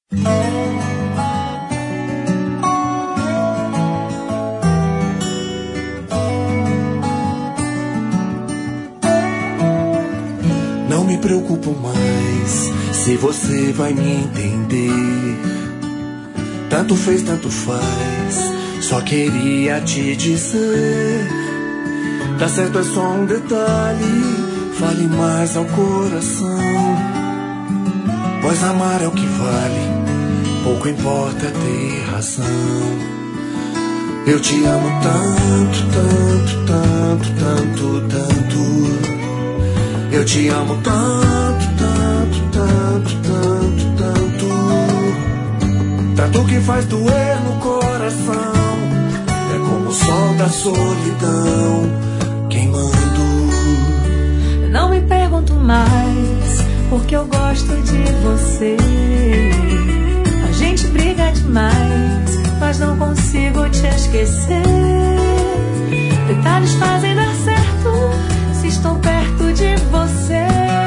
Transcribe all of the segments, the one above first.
Não me preocupo mais se você vai me entender. Tanto fez, tanto faz, só queria te dizer. Tá certo, é só um detalhe, fale mais ao coração. Pois amar é o que vale, pouco importa ter razão. Eu te amo tanto, tanto, tanto, tanto, tanto. Eu te amo tanto, tanto, tanto, tanto, tanto. Tanto que faz doer no coração. É como o sol da solidão queimando. Não me pergunto mais, porque eu gosto de você. A gente briga demais, mas não consigo te esquecer. Detalhes fazem dar certo se estou perto de você.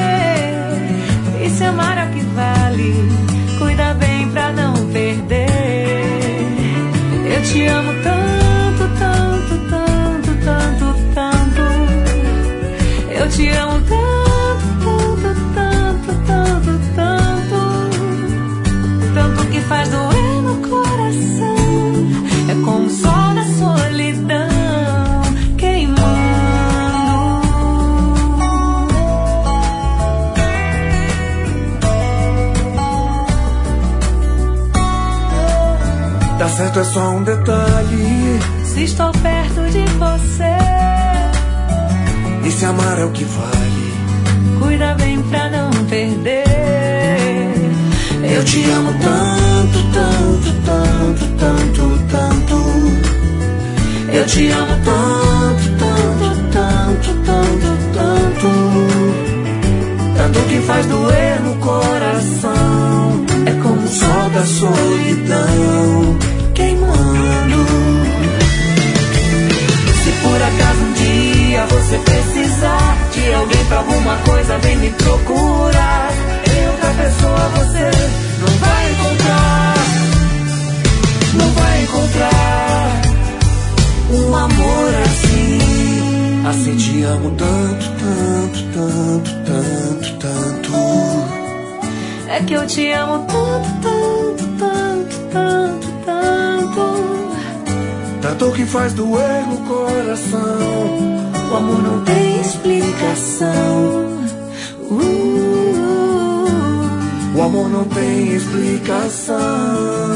E se amar é o que vale, cuida bem pra não perder. Eu te amo tanto, tanto, tanto, tanto, tanto. Eu te amo tanto, tanto, tanto, tanto, tanto. Tanto que faz doer no coração. É como o sol da solidão queimando. Tá certo, é só um detalhe, se estou perto de você. E se amar é o que vale, cuida bem pra não perder. Eu te amo tanto, tanto, tanto, tanto, tanto. Eu te amo tanto, tanto, tanto, tanto, tanto. Tanto que faz doer no coração. É como o sol da solidão queimando. Se por acaso um dia você precisar de alguém pra alguma coisa, vem me procurar. Em outra pessoa você não vai encontrar. Não vai encontrar um amor assim. Assim te amo tanto, tanto, tanto, tanto, tanto. É que eu te amo tanto, tanto, tanto, tanto, tanto. Tanto que faz doer no coração. O amor não tem explicação. O amor não tem explicação.